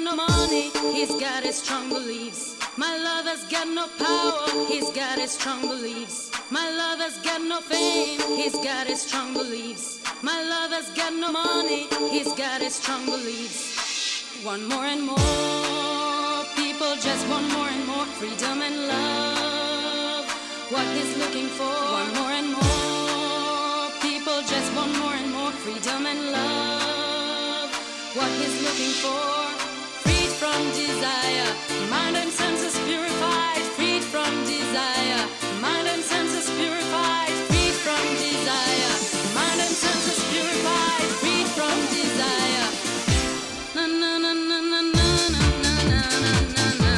no money, he's got his strong beliefs. My lover's got no power, he's got his strong beliefs. My lover's got no fame, he's got his strong beliefs. My lover's got no money, he's got his strong beliefs. Want more and more, people just want more and more freedom and love. What he's looking for, want more and more, people just want more and more freedom and love. What he's looking for, freed from desire, mind and senses purified, freed from desire, mind and senses purified, freed from desire, mind and senses purified, freed from desire. Na na na na na na na na na na.